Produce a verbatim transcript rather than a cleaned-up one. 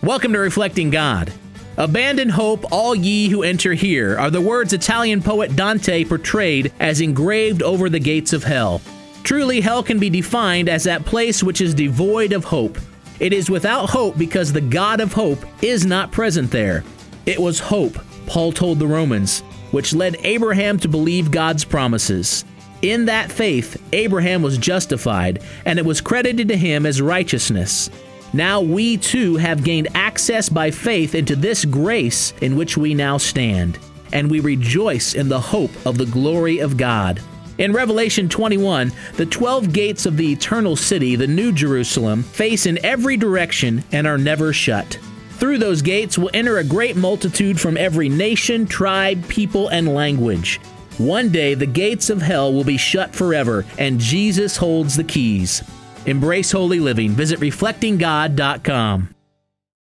Welcome to Reflecting God. Abandon hope, all ye who enter here, are the words Italian poet Dante portrayed as engraved over the gates of hell. Truly, hell can be defined as that place which is devoid of hope. It is without hope because the God of hope is not present there. It was hope, Paul told the Romans, which led Abraham to believe God's promises. In that faith, Abraham was justified, and it was credited to him as righteousness. Now we too have gained access by faith into this grace in which we now stand, and we rejoice in the hope of the glory of God. In Revelation twenty-one, the twelve gates of the eternal city, the New Jerusalem, face in every direction and are never shut. Through those gates will enter a great multitude from every nation, tribe, people, and language. One day the gates of hell will be shut forever, and Jesus holds the keys. Embrace holy living. Visit reflecting god dot com.